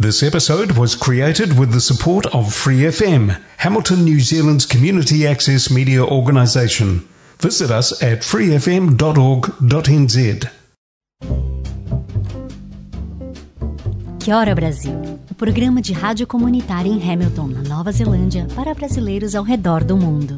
This episode was created with the support of Free FM, Hamilton, New Zealand's community access media organisation. Visit us at freefm.org.nz. Kia ora, Brasil! O programa de rádio comunitária em Hamilton, na Nova Zelândia, para brasileiros ao redor do mundo.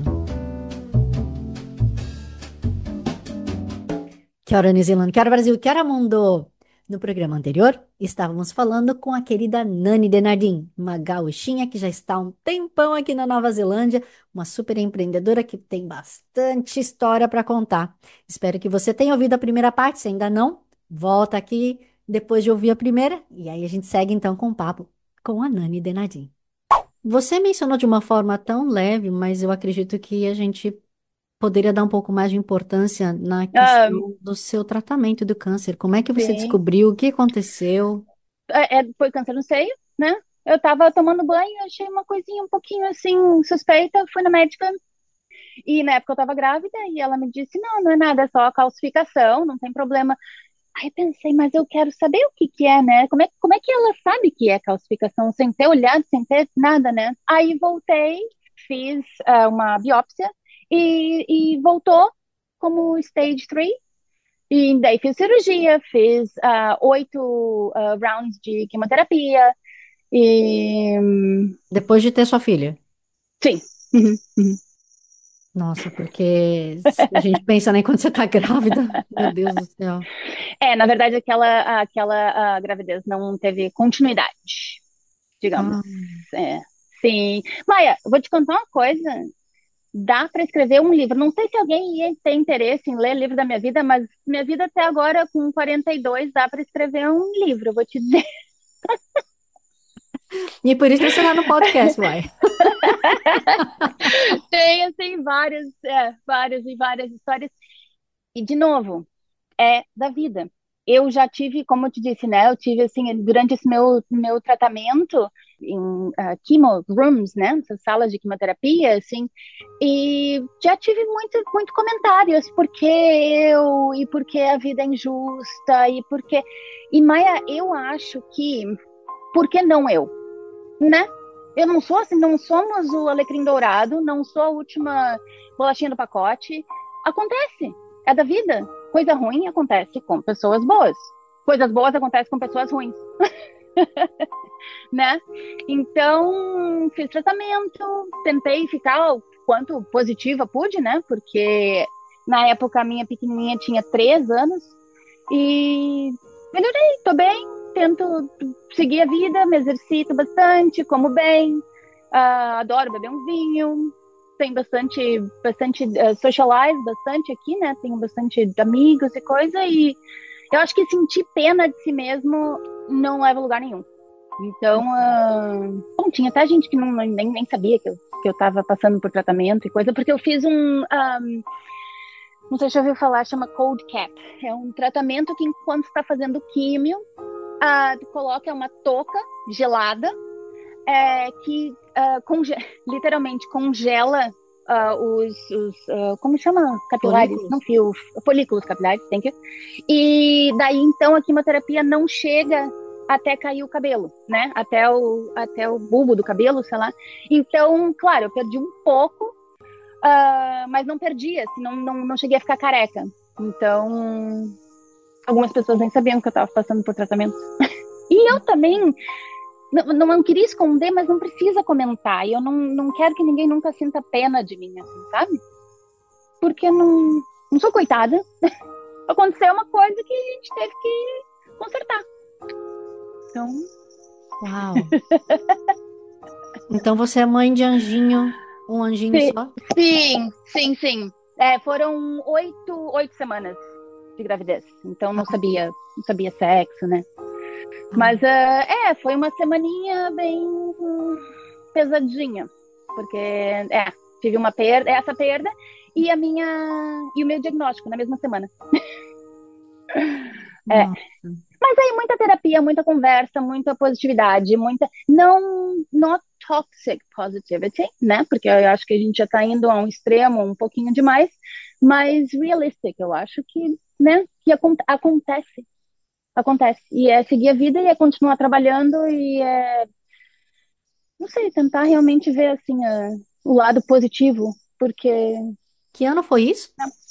Kia ora, New Zealand! Kia ora, Brasil! Kia ora, mundo! No programa anterior, estávamos falando com a querida Nani Denardin, uma gauchinha que já está há um tempão aqui na Nova Zelândia, uma super empreendedora que tem bastante história para contar. Espero que você tenha ouvido a primeira parte, se ainda não, volta aqui depois de ouvir a primeira, e aí a gente segue então com o papo com a Nani Denardin. Você mencionou de uma forma tão leve, mas eu acredito que a gente poderia dar um pouco mais de importância na questão do seu tratamento do câncer. Como é que você Sim. descobriu? O que aconteceu? Foi câncer no seio, né? Eu tava tomando banho, achei uma coisinha um pouquinho assim suspeita, fui na médica e na época eu tava grávida e ela me disse, não é nada, é só a calcificação, não tem problema. Aí eu pensei, mas eu quero saber o que que é, né? Como é que ela sabe que é calcificação, sem ter olhado, sem ter nada, né? Aí voltei, fiz uma biópsia e voltou como stage 3. E daí fiz cirurgia, fiz 8 rounds de quimioterapia. E Depois de ter sua filha? sim. Uhum, uhum. Nossa, porque se a gente pensa, né, quando você tá grávida, meu Deus do céu. Na verdade, aquela gravidez não teve continuidade, digamos. Ah, Sim. Maia, vou te contar uma coisa. Dá para escrever um livro. Não sei se alguém ia ter interesse em ler livro da minha vida, mas minha vida até agora, com 42, dá para escrever um livro, eu vou te dizer. e por isso você tá no podcast, uai. Tem, assim, várias e várias histórias. E, de novo, é da vida. Eu já tive, como eu te disse, né? Eu tive, assim, durante esse meu tratamento em chemo rooms, né? Essas salas de quimioterapia, assim, e já tive muito comentários, por que eu, e por que a vida é injusta, e por que... E, Maia, eu acho que, por que não eu, né? Eu não sou assim, não somos o alecrim dourado, não sou a última bolachinha do pacote. Acontece, é da vida. Coisa ruim acontece com pessoas boas. Coisas boas acontecem com pessoas ruins. Né? Então, fiz tratamento, tentei ficar o quanto positiva pude, né? Porque na época a minha pequenininha tinha 3 anos e melhorei, tô bem, tento seguir a vida, me exercito bastante, como bem, adoro beber um vinho, tenho bastante socialize bastante aqui, né? Tenho bastante amigos e coisa, e eu acho que sentir pena de si mesmo não leva a lugar nenhum. Então, bom, tinha até gente que nem sabia que eu tava passando por tratamento e coisa, porque eu fiz não sei se já ouviu falar, chama Cold Cap. É um tratamento que enquanto está fazendo químio, tu coloca uma touca gelada que literalmente congela como chama? Capilares? Folículos. Não, folículos capilares, thank you. E daí, então, a quimioterapia não chega até cair o cabelo, né? Até o bulbo do cabelo, sei lá. Então, claro, eu perdi um pouco, mas não perdi, assim, não cheguei a ficar careca. Então, algumas pessoas nem sabiam que eu estava passando por tratamento. E eu também não queria esconder, mas não precisa comentar. E eu não quero que ninguém nunca sinta pena de mim, assim, sabe? Porque não sou coitada. Aconteceu uma coisa que a gente teve que consertar. Então... Uau! Então você é mãe de anjinho, um anjinho só? Sim. Foram 8 semanas de gravidez. Então não sabia sexo, né? Mas foi uma semaninha bem pesadinha. Porque tive essa perda e o meu diagnóstico na mesma semana. Nossa. Mas aí muita terapia, muita conversa, muita positividade, not toxic positivity, né? Porque eu acho que a gente já tá indo a um extremo um pouquinho demais, mas realistic, eu acho que, né? Que acontece. acontece. E é seguir a vida e é continuar trabalhando e é, não sei, tentar realmente ver, assim, o lado positivo, porque Que ano foi isso?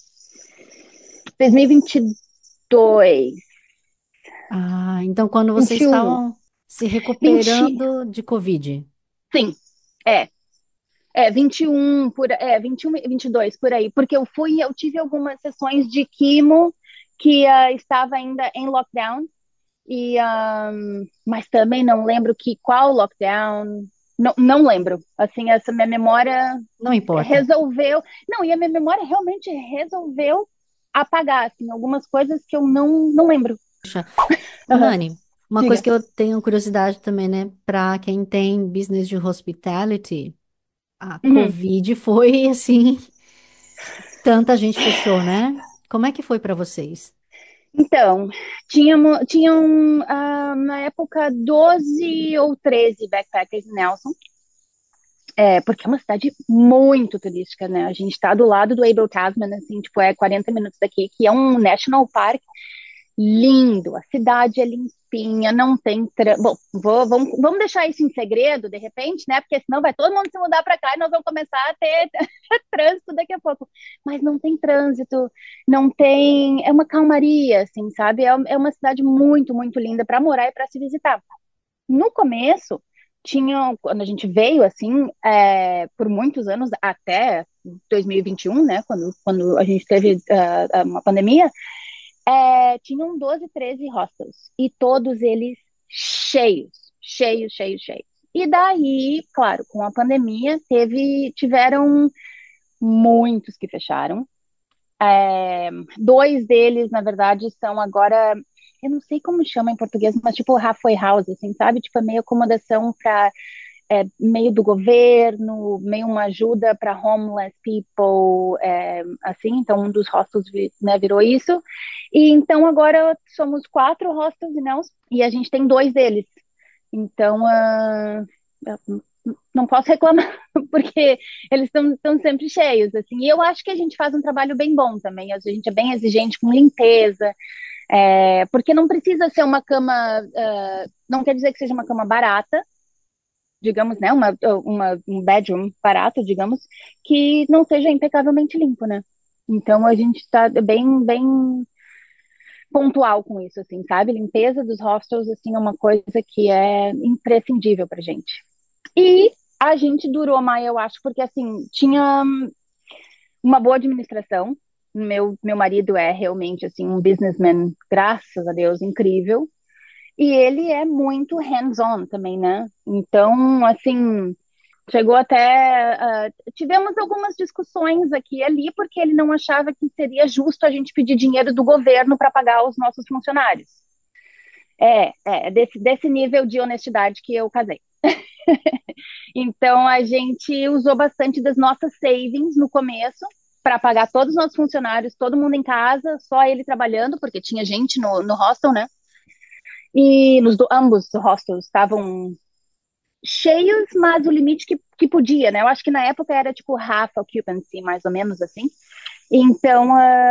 2022, Ah, então quando vocês 21, estavam se 20, recuperando de Covid. sim, é. 21 21, 22 por aí, porque eu tive algumas sessões de quimo que estava ainda em lockdown e mas também não lembro qual lockdown, não lembro. Assim, essa minha memória Não importa. resolveu, não, e a minha memória realmente resolveu apagar assim algumas coisas que eu não lembro. Ô, Aham. Nani, uma coisa Diga. que eu tenho curiosidade também, né? Para quem tem business de hospitality, a Uhum. Covid foi assim, tanta gente fechou, né? Como é que foi para vocês? Então, tinham na época 12 ou 13 backpackers em Nelson, porque é uma cidade muito turística, né? A gente está do lado do Abel Tasman, assim, tipo, é 40 minutos daqui, que é um national park lindo, a cidade é limpinha, não tem. Bom, vamos deixar isso em segredo, de repente, né? Porque senão vai todo mundo se mudar para cá e nós vamos começar a ter trânsito daqui a pouco. Mas não tem trânsito, não tem. É uma calmaria, assim, sabe? É uma cidade muito, muito linda para morar e para se visitar. No começo, quando a gente veio, assim, por muitos anos, até 2021, né? Quando a gente teve uma pandemia tinham 12, 13 hostels e todos eles cheios, cheios, cheios, cheios. E daí, claro, com a pandemia, tiveram muitos que fecharam. Dois deles, na verdade, são agora, eu não sei como chama em português, mas tipo halfway house, assim, sabe? Tipo, é meio acomodação para meio do governo, meio uma ajuda para homeless people, assim, então um dos hostels né, virou isso. E então agora somos 4 hostels e a gente tem 2 deles. Então, não posso reclamar, porque eles estão sempre cheios, assim. E eu acho que a gente faz um trabalho bem bom também. A gente é bem exigente com limpeza, porque não precisa ser uma cama, não quer dizer que seja uma cama barata, digamos, né, um bedroom barato, digamos, que não seja impecavelmente limpo, né? Então a gente está bem, bem pontual com isso, assim, sabe? Limpeza dos hostels, assim, é uma coisa que é imprescindível pra gente. E a gente durou mais, eu acho, porque, assim, tinha uma boa administração. Meu marido é realmente, assim, um businessman, graças a Deus, incrível. E ele é muito hands-on também, né? Então, assim, chegou até. Tivemos algumas discussões aqui e ali, porque ele não achava que seria justo a gente pedir dinheiro do governo para pagar os nossos funcionários. Desse nível de honestidade que eu casei. Então, a gente usou bastante das nossas savings no começo para pagar todos os nossos funcionários, todo mundo em casa, só ele trabalhando, porque tinha gente no hostel, né? E ambos os hostels estavam cheios, mas o limite que podia, né? Eu acho que na época era tipo half occupancy, mais ou menos assim. Então,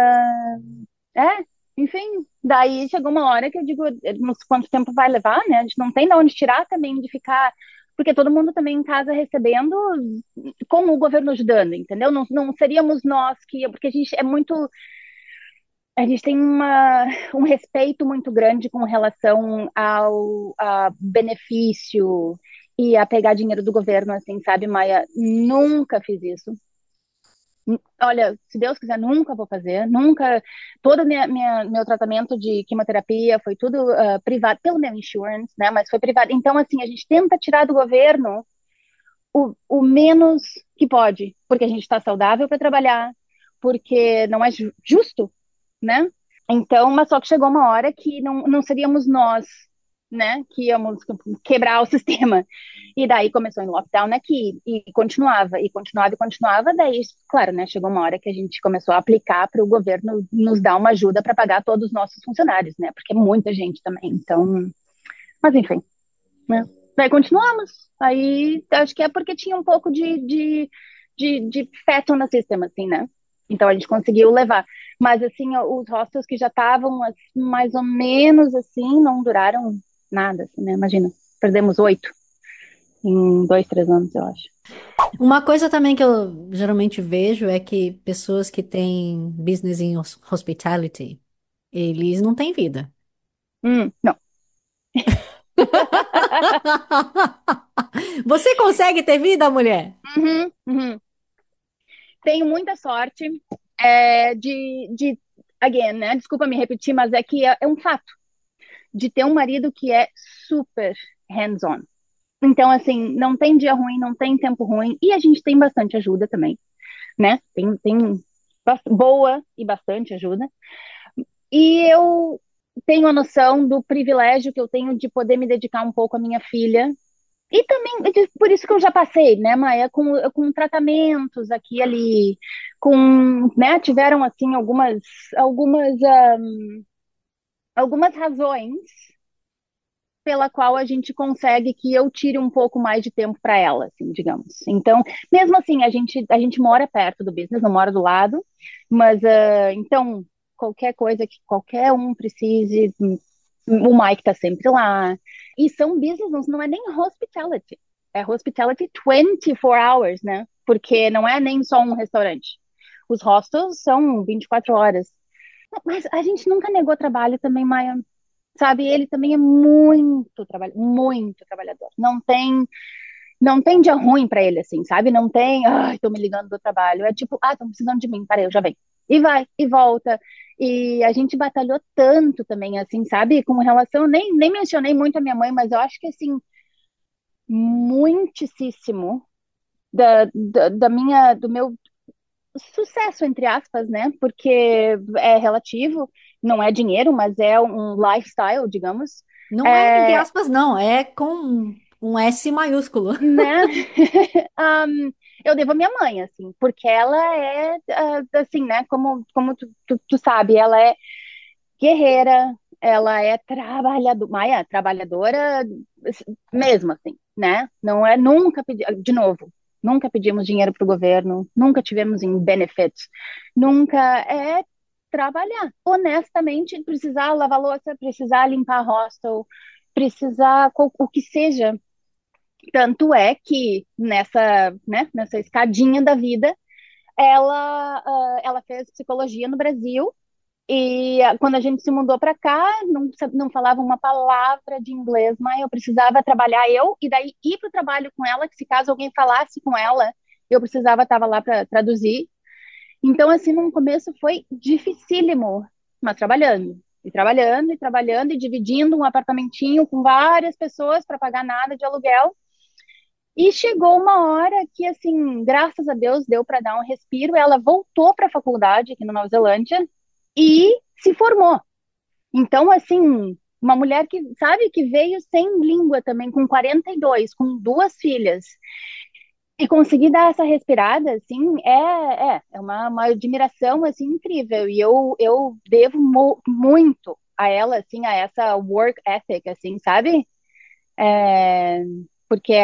enfim, daí chegou uma hora que eu digo, não sei quanto tempo vai levar, né? A gente não tem de onde tirar também de ficar, porque todo mundo também em casa recebendo, com o governo ajudando, entendeu? Não seríamos nós porque a gente é muito, a gente tem um respeito muito grande com relação ao a benefício e a pegar dinheiro do governo, assim, sabe, Maia? Nunca fiz isso. Olha, se Deus quiser, nunca vou fazer, nunca. Todo meu tratamento de quimioterapia foi tudo privado, pelo meu insurance, né? Mas foi privado. Então, assim, a gente tenta tirar do governo o menos que pode, porque a gente está saudável para trabalhar, porque não é justo, né? Então, mas só que chegou uma hora que não seríamos nós, né, que íamos quebrar o sistema. E daí começou em lockdown aqui, e continuava, e continuava, e continuava. Daí, claro, né, chegou uma hora que a gente começou a aplicar para o governo nos dar uma ajuda para pagar todos os nossos funcionários, né, porque é muita gente também. Então, mas enfim, né. Daí continuamos. Aí acho que é porque tinha um pouco de fat on the system, assim, né? Então a gente conseguiu levar. Mas, assim, os hostels que já estavam mais ou menos assim, não duraram nada, assim, né? Imagina, perdemos 8 em 2, 3 anos, eu acho. Uma coisa também que eu geralmente vejo é que pessoas que têm business em hospitality, eles não têm vida. Não. Você consegue ter vida, mulher? Uhum, uhum. Tenho muita sorte again, né? Desculpa me repetir, mas é que é um fato de ter um marido que é super hands-on. Então, assim, não tem dia ruim, não tem tempo ruim, e a gente tem bastante ajuda também, né? Tem boa e bastante ajuda. E eu tenho a noção do privilégio que eu tenho de poder me dedicar um pouco à minha filha. E também, por isso que eu já passei, né, Maia, com tratamentos aqui e ali, né, tiveram, assim, algumas razões pela qual a gente consegue que eu tire um pouco mais de tempo para ela, assim, digamos. Então, mesmo assim, a gente mora perto do business, não mora do lado, mas, então, qualquer coisa que qualquer um precise, o Mike tá sempre lá. E são business, não é nem hospitality. É hospitality 24 hours, né? Porque não é nem só um restaurante. Os hostels são 24 horas. Mas a gente nunca negou trabalho também, Maia. Sabe, ele também é muito trabalhador. Não tem dia ruim pra ele, assim, sabe? Não tem, ai, tô me ligando do trabalho. É tipo, ah, estão precisando de mim, parei, eu já venho. E vai, e volta. E a gente batalhou tanto também, assim, sabe? Com relação, nem mencionei muito a minha mãe, mas eu acho que, assim, muitíssimo do meu sucesso, entre aspas, né? Porque é relativo, não é dinheiro, mas é um lifestyle, digamos. Não é entre É, aspas, não, é com um S maiúsculo. né? Eu devo à minha mãe, assim, porque ela é, assim, né? Como tu sabe, ela é guerreira, ela é Maia, trabalhadora mesmo, assim, né? Não é nunca pedir, de novo, nunca pedimos dinheiro para o governo, nunca tivemos em benefits, nunca é trabalhar. Honestamente, precisar lavar louça, precisar limpar hostel, precisar o que seja. Tanto é que nessa escadinha da vida, ela fez psicologia no Brasil e quando a gente se mudou para cá, não falava uma palavra de inglês, mas eu precisava trabalhar e daí ir para o trabalho com ela, que se caso alguém falasse com ela, eu precisava estar lá para traduzir. Então, assim, no começo foi dificílimo, mas trabalhando. E trabalhando, e trabalhando, e dividindo um apartamentinho com várias pessoas para pagar nada de aluguel. E chegou uma hora que, assim, graças a Deus, deu para dar um respiro. Ela voltou para a faculdade aqui na Nova Zelândia e se formou. Então, assim, uma mulher que, sabe, que veio sem língua também, com 42, com 2 filhas, e conseguir dar essa respirada, assim, é uma admiração, assim, incrível. E eu devo muito a ela, assim, a essa work ethic, assim, sabe? É, porque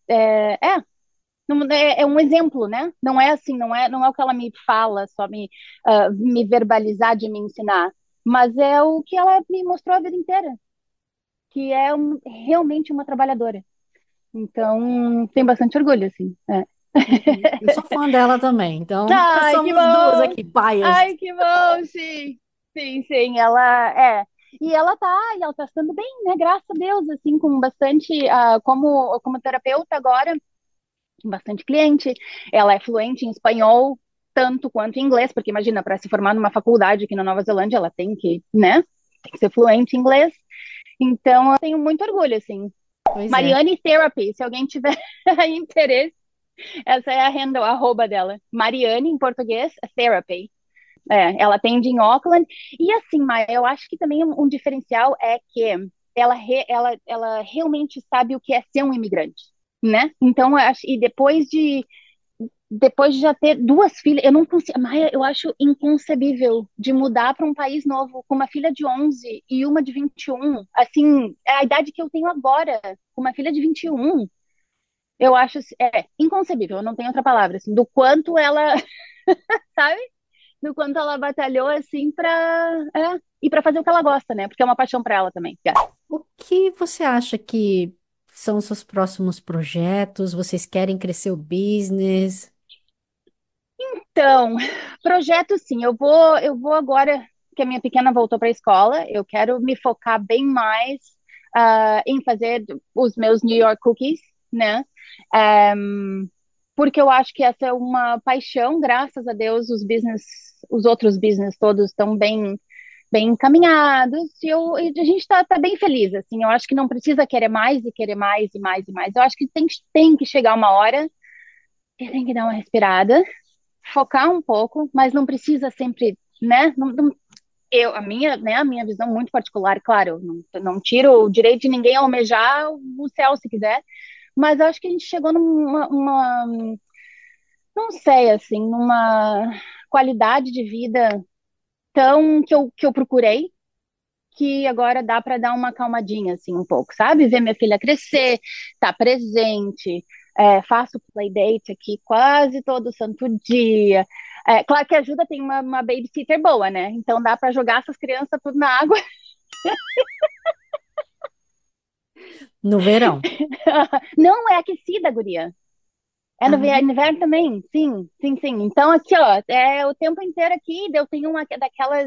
é um exemplo, né? Não é assim, não é o que ela me fala, só me verbalizar de me ensinar, mas é o que ela me mostrou a vida inteira, que é realmente uma trabalhadora. Então, tem bastante orgulho, assim. É. Uhum. Eu sou fã dela também, então Ai, que somos duas bom! aqui, paias. Ai, que bom, sim. Sim, sim, ela é. E ela tá estando bem, né? Graças a Deus, assim, com bastante, como terapeuta agora, bastante cliente. Ela é fluente em espanhol, tanto quanto em inglês, porque imagina, para se formar numa faculdade aqui na Nova Zelândia, ela tem que, né? Tem que ser fluente em inglês. Então, eu tenho muito orgulho, assim. Pois é. Mariane Therapy, se alguém tiver interesse, essa é a handle, a arroba dela. Mariane, em português, Therapy. Ela atende em Auckland. E assim, Maia, eu acho que também um diferencial é que ela realmente sabe o que é ser um imigrante, né? Então, eu acho, e depois de já ter 2 filhas, eu não consigo, Maia, eu acho inconcebível de mudar para um país novo com uma filha de 11 e uma de 21. Assim, é a idade que eu tenho agora, com uma filha de 21. Eu acho, inconcebível, eu não tenho outra palavra, assim, do quanto ela, sabe? do quanto ela batalhou, assim, e pra fazer o que ela gosta, né? Porque é uma paixão pra ela também. O que você acha que são os seus próximos projetos? Vocês querem crescer o business? Então, projeto sim, eu vou agora que a minha pequena voltou para a escola, eu quero me focar bem mais em fazer os meus New York Cookies, né? Ehm, Porque eu acho que essa é uma paixão, graças a Deus, os outros business todos estão bem encaminhados e a gente tá bem feliz, assim, eu acho que não precisa querer mais e querer mais e mais e mais, eu acho que tem que chegar uma hora que tem que dar uma respirada, focar um pouco, mas não precisa sempre, né? A minha visão muito particular, claro, não tiro o direito de ninguém almejar o céu se quiser, mas eu acho que a gente chegou não sei, assim, numa qualidade de vida tão que eu procurei, que agora dá para dar uma acalmadinha, assim, um pouco, sabe? Ver minha filha crescer, estar presente, faço playdate aqui quase todo santo dia. Claro que ajuda, tem uma babysitter boa, né? Então dá para jogar essas crianças tudo na água. No verão. Não é aquecida, guria. É no Ah, inverno também, sim, sim, sim. Então, aqui, ó, é o tempo inteiro aqui, eu tenho uma daquelas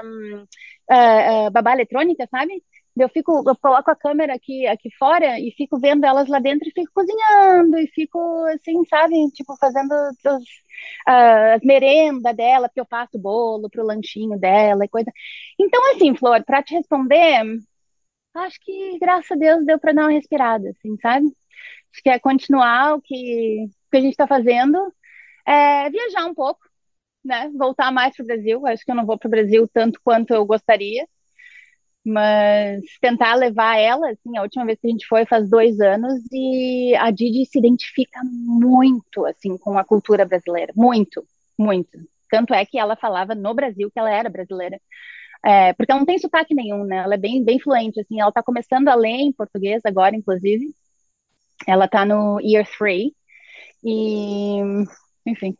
babá eletrônica, sabe? Eu coloco a câmera aqui fora e fico vendo elas lá dentro e fico cozinhando e fico, assim, sabe? Tipo, fazendo as merendas dela, porque eu faço bolo pro lanchinho dela e coisa. Então, assim, Flor, pra te responder, acho que, graças a Deus, deu pra dar uma respirada, assim, sabe? Acho que é continuar o que a gente está fazendo, viajar um pouco, né? Voltar mais para o Brasil. Acho que eu não vou para o Brasil tanto quanto eu gostaria, mas tentar levar ela, assim, a última vez que a gente foi faz 2 anos e a Didi se identifica muito, assim, com a cultura brasileira, muito, muito. Tanto é que ela falava no Brasil que ela era brasileira. Porque ela não tem sotaque nenhum, né? Ela é bem fluente, assim. Ela está começando a ler em português agora, inclusive. Ela está no Year 3. E, enfim.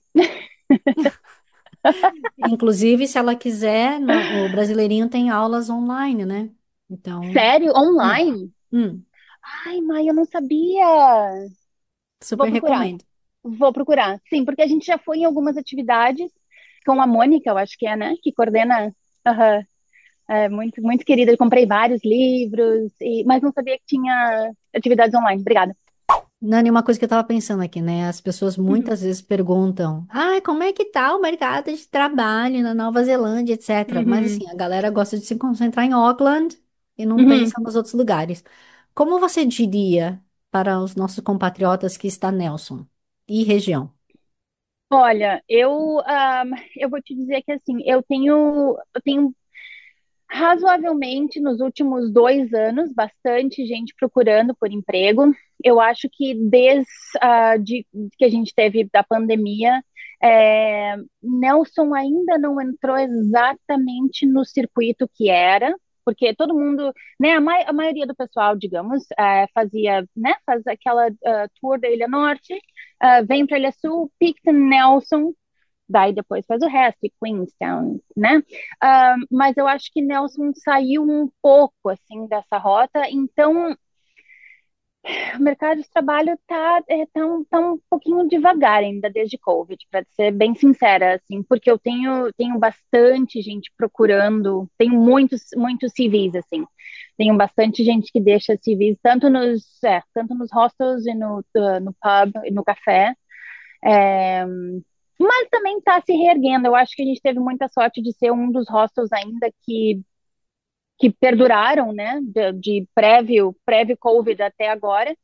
inclusive, se ela quiser, o Brasileirinho tem aulas online, né? Então, Sério? hum, Online? hum, Ai, mãe, eu não sabia. Vou super procurar. recomendo. Vou procurar. Sim, porque a gente já foi em algumas atividades com a Mônica, eu acho que é, né? Que coordena. Aham. É muito, muito querida. Eu comprei vários livros, mas não sabia que tinha atividades online. Obrigada. Nani, uma coisa que eu tava pensando aqui, né? As pessoas Uhum, muitas vezes perguntam: ah, como é que tá o mercado de trabalho na Nova Zelândia, etc. Mas uhum, assim, a galera gosta de se concentrar em Auckland e não uhum. pensa nos outros lugares. Como você diria para os nossos compatriotas que está Nelson e região? Olha, eu vou te dizer que assim, eu tenho razoavelmente nos últimos 2 anos, bastante gente procurando por emprego. Eu acho que desde que a gente teve da pandemia, Nelson ainda não entrou exatamente no circuito que era, porque todo mundo, né, a maioria do pessoal, digamos, fazia, né, faz aquela tour da Ilha Norte, vem para a Ilha Sul, Picton, Nelson, daí depois faz o resto, e Queenstown, né? Mas eu acho que Nelson saiu um pouco, assim, dessa rota, então o mercado de trabalho tá um pouquinho devagar ainda desde Covid, para ser bem sincera, assim, porque eu tenho bastante gente procurando, tenho muitos CVs, assim, tenho bastante gente que deixa CVs tanto nos hostels e no pub e no café, é, mas também está se reerguendo. Eu acho que a gente teve muita sorte de ser um dos hostels ainda que perduraram, né, de prévio Covid até agora.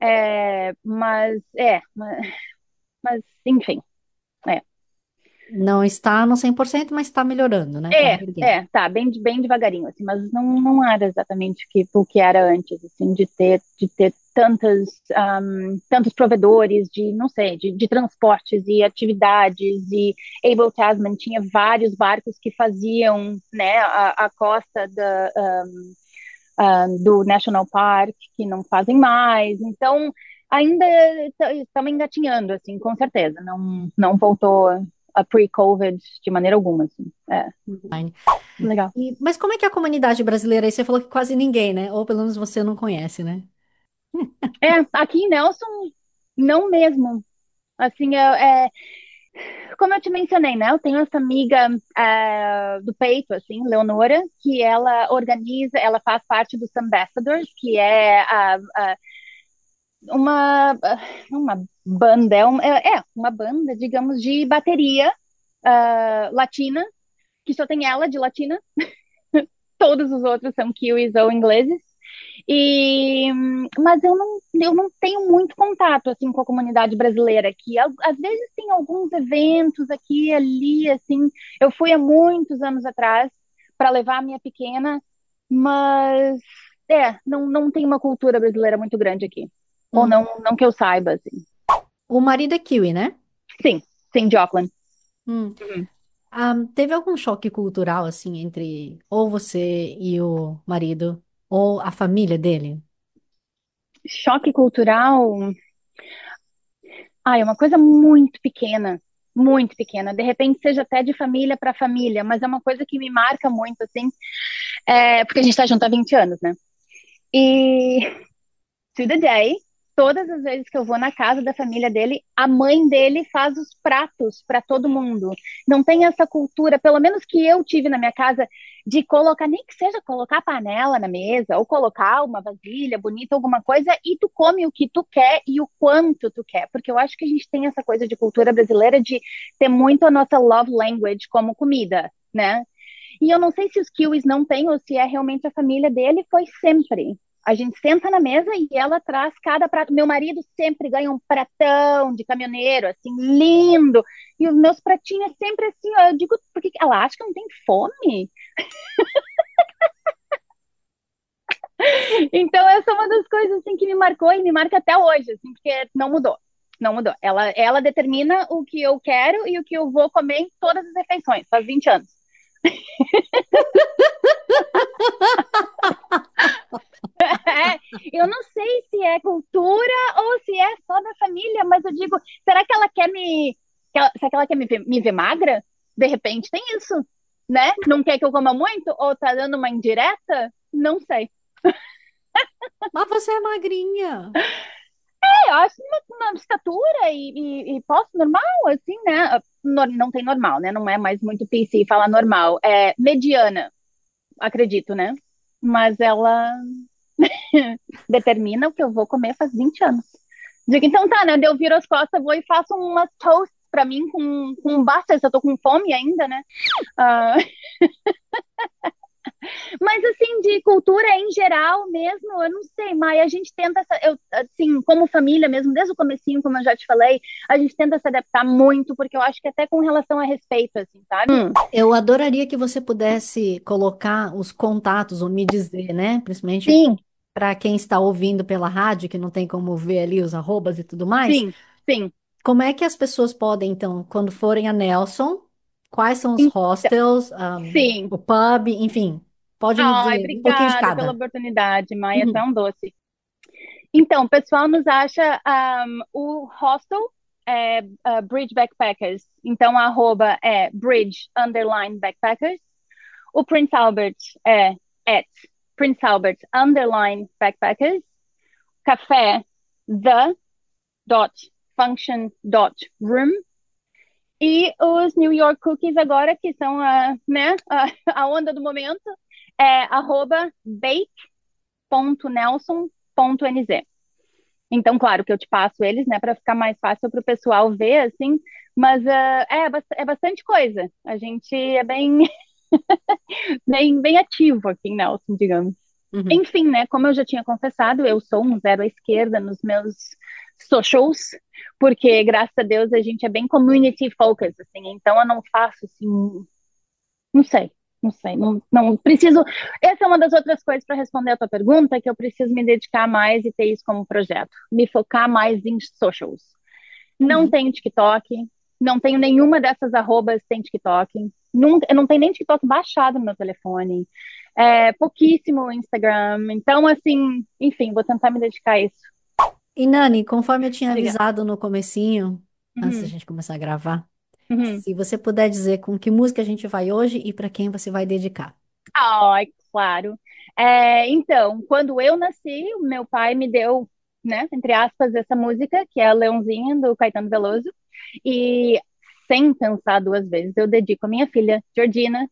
Mas enfim, é. Não está no 100%, mas está melhorando, né? Está reerguendo. Tá, bem devagarinho, assim, mas não era exatamente o que era antes, assim, de ter tantos provedores de, não sei, de transportes e atividades, e Abel Tasman tinha vários barcos que faziam, né, a costa do National Park, que não fazem mais, então ainda estamos engatinhando, assim, com certeza, não voltou a pre-COVID de maneira alguma, assim. Online. Legal. Mas como é que é a comunidade brasileira aí? Você falou que quase ninguém, né? Ou pelo menos você não conhece, né? Aqui em Nelson, não mesmo. Assim, como eu te mencionei, né? Eu tenho essa amiga do peito, assim, Leonora, que ela organiza, ela faz parte dos Ambassadors, que é uma banda, uma banda, digamos, de bateria latina, que só tem ela de latina, todos os outros são kiwis ou ingleses. Mas eu não tenho muito contato assim com a comunidade brasileira aqui. Às vezes tem alguns eventos aqui e ali, assim. Eu fui há muitos anos atrás para levar a minha pequena, mas não tem uma cultura brasileira muito grande aqui. Ou Hum. não que eu saiba, assim. O marido é kiwi, né? Sim, sim, de Auckland. Hum. Uhum. Teve algum choque cultural, assim, entre ou você e o marido, ou a família dele? Choque cultural. É uma coisa muito pequena, muito pequena. De repente seja até de família para família, mas é uma coisa que me marca muito, assim, porque a gente está junto há 20 anos, né? E to the day, todas as vezes que eu vou na casa da família dele, a mãe dele faz os pratos para todo mundo. Não tem essa cultura, pelo menos que eu tive na minha casa, de colocar, nem que seja colocar a panela na mesa, ou colocar uma vasilha bonita, alguma coisa, e tu come o que tu quer e o quanto tu quer. Porque eu acho que a gente tem essa coisa de cultura brasileira de ter muito a nossa love language como comida, né? E eu não sei se os kiwis não têm ou se é realmente a família dele, foi sempre. A gente senta na mesa e ela traz cada prato. Meu marido sempre ganha um pratão de caminhoneiro, assim, lindo. E os meus pratinhos é sempre assim, ó, eu digo, porque ela acha que não tem fome? Então, essa é uma das coisas, assim, que me marcou e me marca até hoje, assim, porque não mudou. Não mudou. Ela determina o que eu quero e o que eu vou comer em todas as refeições, faz 20 anos. Eu não sei se é cultura ou se é só da família, mas eu digo, será que ela quer será que ela quer me ver magra? De repente tem isso, né? Não quer que eu coma muito? Ou tá dando uma indireta? Não sei. Mas você é magrinha. Eu acho uma estatura e posso normal, assim, né? Não tem normal, né? Não é mais muito PC falar normal. É mediana, acredito, né? Mas ela determina o que eu vou comer faz 20 anos. Digo, então tá, né? Daí eu viro as costas, vou e faço umas toasts pra mim com basta, eu tô com fome ainda, né? Ah, mas assim, de cultura em geral mesmo, eu não sei, Maia, a gente tenta, assim, como família mesmo, desde o comecinho, como eu já te falei, a gente tenta se adaptar muito, porque eu acho que até com relação a respeito, assim, sabe? Eu adoraria que você pudesse colocar os contatos ou me dizer, né? Principalmente Sim, para quem está ouvindo pela rádio, que não tem como ver ali os arrobas e tudo mais. sim, sim. Como é que as pessoas podem, então, quando forem a Nelson, quais são os Então, hostels, sim. o pub, enfim, pode me Ai, dizer um pouquinho de obrigada pela cada. oportunidade, Maia, Uhum. tão doce. Então, o pessoal nos acha o hostel Bridge Backpackers. Então, a arroba é Bridge underline Backpackers. O Prince Albert é at Prince Albert underline Backpackers. Café the dot function dot room. E os New York Cookies agora, que são a onda do momento, é arroba bake.nelson.nz. Então, claro que eu te passo eles, né, para ficar mais fácil para o pessoal ver, assim, mas é bastante coisa. A gente é bem, bem ativo aqui em Nelson, digamos. Uhum. Enfim, né, como eu já tinha confessado, eu sou um zero à esquerda nos meus socials, porque, graças a Deus, a gente é bem community focused, assim, então eu não faço, assim, não sei, não sei, não preciso. Essa é uma das outras coisas para responder a tua pergunta, que eu preciso me dedicar mais e ter isso como projeto, me focar mais em socials. Não Uhum. tenho TikTok, não tenho nenhuma dessas arrobas tem TikTok, nunca, eu não tenho nem TikTok baixado no meu telefone, pouquíssimo Instagram, então assim, enfim, vou tentar me dedicar a isso. E Nani, conforme eu tinha Diga. avisado no comecinho, antes da Uhum. gente começar a gravar, Uhum. Se você puder dizer com que música a gente vai hoje e para quem você vai dedicar. Ai, claro. Então, quando eu nasci, o meu pai me deu, né, entre aspas, essa música, que é a Leãozinha, do Caetano Veloso, e sem pensar duas vezes, eu dedico a minha filha, Georgina,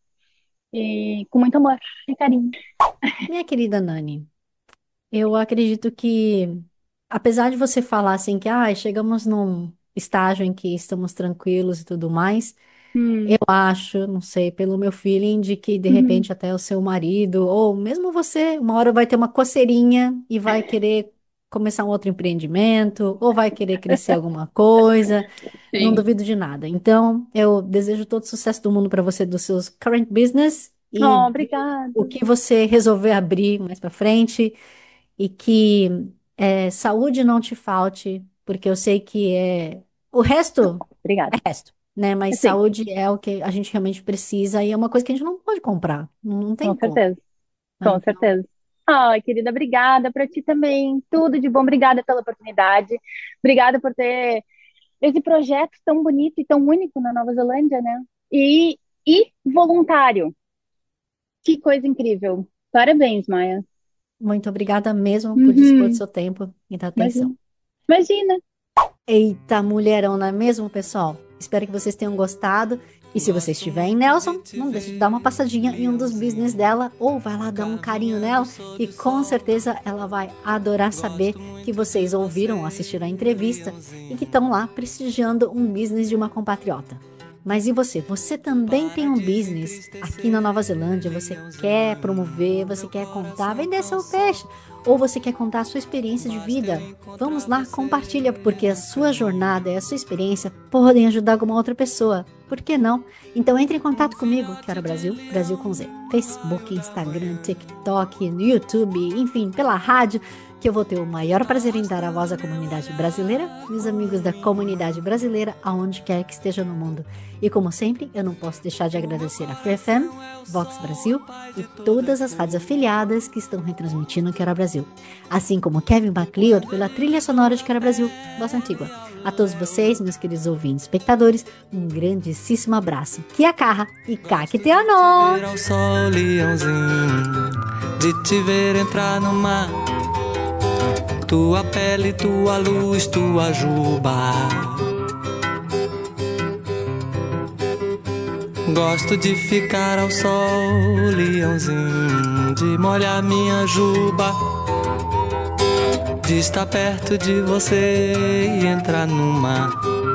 e com muito amor e carinho. Minha querida Nani, eu acredito que, apesar de você falar assim que chegamos num estágio em que estamos tranquilos e tudo mais, eu Hum, acho, não sei, pelo meu feeling, de que de uhum, repente até o seu marido, ou mesmo você, uma hora vai ter uma coceirinha e vai querer começar um outro empreendimento, ou vai querer crescer alguma coisa. Não sim. duvido de nada. Então, eu desejo todo o sucesso do mundo para você dos seus current business e Oh, o obrigada. que você resolver abrir mais para frente e que saúde não te falte, porque eu sei que o resto Obrigada. resto, né? Mas Sim, saúde é o que a gente realmente precisa e é uma coisa que a gente não pode comprar. Não tem com como, certeza, né? com Então, certeza. Ai, querida, obrigada para ti também. Tudo de bom. Obrigada pela oportunidade. Obrigada por ter esse projeto tão bonito e tão único na Nova Zelândia, né? E voluntário. Que coisa incrível. Parabéns, Maia. muito obrigada mesmo por dispor do Uhum, seu tempo e da imagina. atenção. Imagina. Eita, mulherão, não é mesmo, pessoal? Espero que vocês tenham gostado. E se você estiver em Nelson, não deixe de dar uma passadinha em um dos business dela ou vai lá dar um carinho nela, que com certeza ela vai adorar saber que vocês ouviram ou assistiram a entrevista e que estão lá prestigiando um business de uma compatriota. Mas e você? Você também tem um business aqui na Nova Zelândia? Você quer promover? Você quer contar? Vender seu peixe? Ou você quer contar a sua experiência de vida? Vamos lá, compartilha, porque a sua jornada e a sua experiência podem ajudar alguma outra pessoa. Por que não? Então entre em contato comigo, que era Brasil, Brasil com Z. Facebook, Instagram, TikTok, YouTube, enfim, pela rádio, que eu vou ter o maior prazer em dar a voz à comunidade brasileira e os amigos da comunidade brasileira, aonde quer que esteja no mundo. E como sempre, eu não posso deixar de agradecer a Free FM, Vox Brasil e todas as rádios afiliadas que estão retransmitindo Quero Brasil. Assim como Kevin MacLeod pela trilha sonora de Quero Brasil, Voz Antigua. A todos vocês, meus queridos ouvintes e espectadores, um grandíssimo abraço. Kia kaha e kakiteano! Ver ao sol, leãozinho, de te ver entrar no mar. Tua pele, tua luz, tua juba. Gosto de ficar ao sol, leãozinho, de molhar minha juba, de estar perto de você e entrar no mar.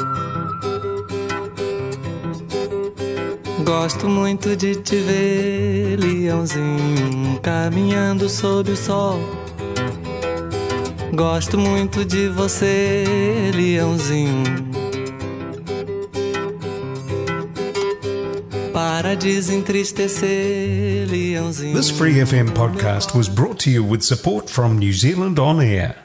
Gosto muito de te ver, leãozinho, caminhando sob o sol. Gosto muito de você, leãozinho. Para desentristecer, leãozinho. This Free FM podcast was brought to you with support from New Zealand On Air.